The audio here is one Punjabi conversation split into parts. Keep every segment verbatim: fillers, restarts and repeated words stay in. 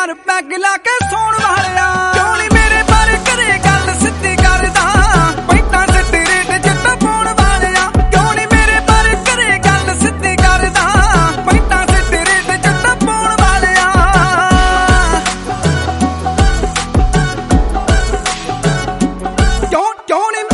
ਯਾਰ ਪੈਗ ਲਾ ਕੇ ਸੌਣ ਵਾਲਿਆ ਕਿਉਂ ਨੀ ਮੇਰੇ ਬਾਰੇ ਕਰੇ ਗੱਲ ਸਿੱਧੀ ਕਰਦਾ ਪੈਂਟਾਂ ਸਿੱਧੀ ਰੇਟ ਜੱਟਾ ਪਾਉਣ ਵਾਲਿਆ ਕਿਉਂ ਨੀ ਮੇਰੇ ਬਾਰੇ ਕਰੇ ਗੱਲ ਸਿੱਧੀ ਕਰਦਾ ਪੈਂਟਾਂ ਸਿੱਧੀ ਰੇਟ ਜੱਟਾ ਪਾਉਣ ਵਾਲਿਆ ਕਿਉਂ ਕਿਉਂ ਨੀ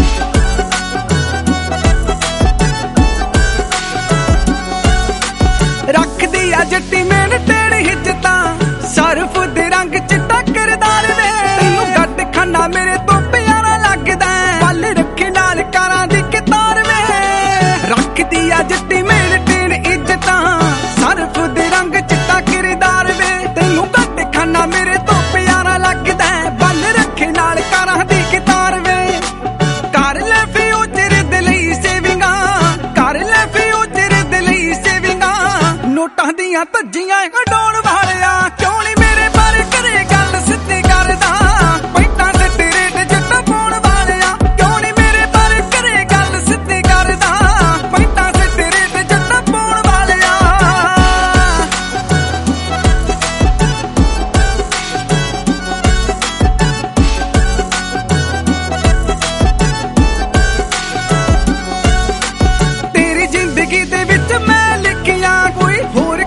ਰੱਖਦੀ ਆ ਜੱਟੀ ਮੇਨ ਟੇੜ ਹਿੱਜਤਾਂ ਸਰਫ ਦੇ ਰੰਗ ਚਿੱਟਾ ਕਿਰਦਾਰ ਵੇ ਤੈਨੂੰ ਗੱਡ ਖਾਨਾ ਮੇਰੇ ਤੋਂ ਪਿਆਰਾ ਲੱਗਦਾ ਪਲ ਰੱਖੇ ਨਾਲ ਕਾਰਾਂ ਦੀ ਕਿਤਾਰ ਵੇ ਰੱਖਦੀ ਆ ਜੱਟੀ ਮੇਨ ਟੇੜ ਇੱਜ਼ਤਾਂ ਸਰਫ ਦੇ ਰੰਗ ਚਿੱਟਾ ਕਿਰਦਾਰ ਵੇ ਤੈਨੂੰ ਗੱਡ ਖਾਨਾ ਮੇਰੇ ਤੋਂ ਪਿਆਰਾ ਲੱਗਦਾ ਪਲ ਰੱਖੇ ਨਾਲ ਕਾਰਾਂ ਦੀ ਕਿਤਾਰ ਵੇ ਕਰ ਲੈ ਫਿਊਚਰ ਦੇ ਲਈ ਸੇਵਿੰਗਾਂ ਕਰ ਲੈ ਫਿਊਚਰ ਦੇ ਲਈ ਸੇਵਿੰਗਾਂ ਨੋਟਾਂ ਦੀਆਂ ਧੱਜੀਆਂ ਕਢਾਉਣ ਵਾਲਿਆ ਕਿਉਂ ਨੀ ਮੇਰੇ ਬਾਰੇ ਕਰੇ ਗੱਲ ਸਿੱਧੀ ਕਰਦਾ ਪੈਂਟਾਂ ਸਿੱਧੀ ਰੇਟ ਜੱਟਾ ਪਾਉਣ ਵਾਲਿਆ ਕਿਉਂ ਨੀ ਮੇਰੇ ਬਾਰੇ ਕਰੇ ਗੱਲ ਸਿੱਧੀ ਕਰਦਾ ਪੈਂਟਾਂ ਸਿੱਧੀ ਰੇਟ ਜੱਟਾ ਪਾਉਣ ਵਾਲਿਆ ਤੇਰੀ ਜ਼ਿੰਦਗੀ ਦੇ ਵਿੱਚ ਮੈਂ ਲਿਖਿਆ ਕੋਈ ਹੋਰ